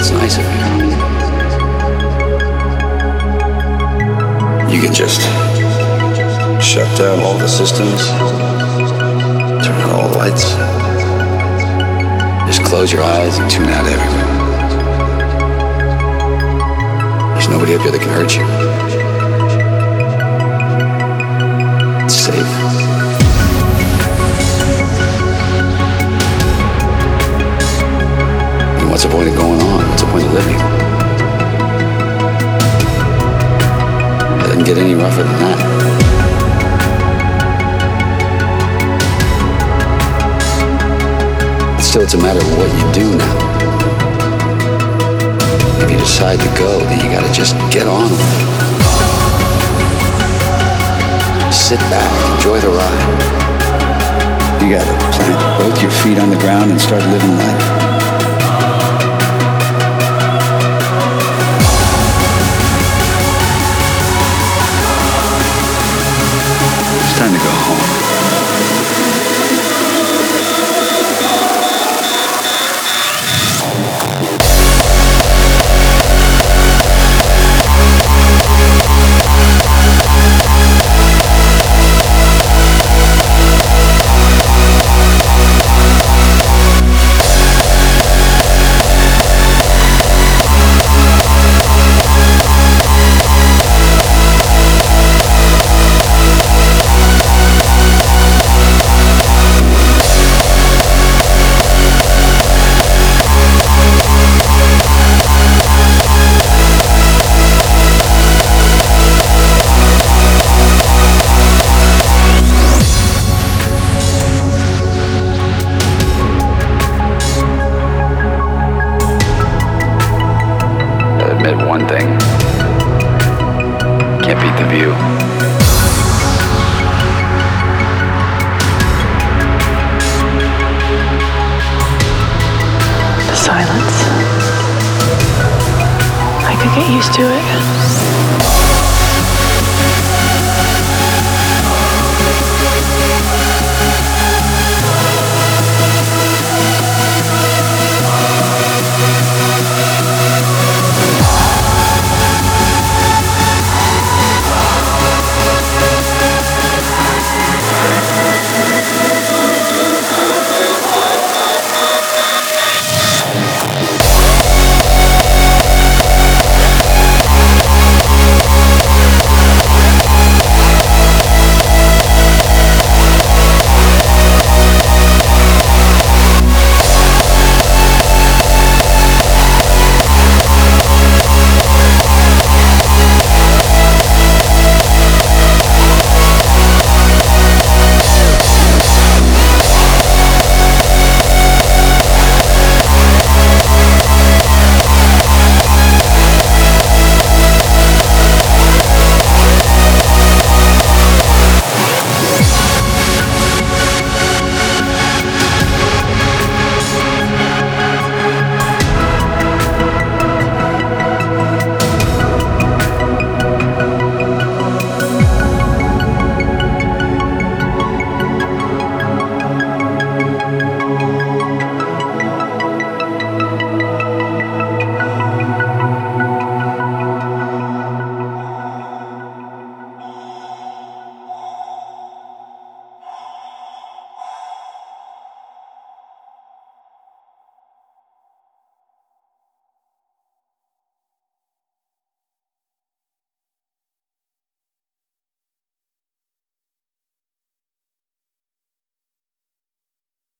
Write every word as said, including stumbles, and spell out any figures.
it's nice of you. You can just shut down all the systems, turn on all the lights, just close your eyes and tune out everything. There's nobody up here that can hurt you. It's safe. And what's the point of going on? What's the point of living? It doesn't get any rougher than that. But still, it's a matter of what you do now. If you decide to go, then you gotta just get on with it. Sit back, enjoy the ride. You gotta plant both your feet on the ground and start living life. It's time to go home. One thing. Can't beat the view. The silence. I could get used to it.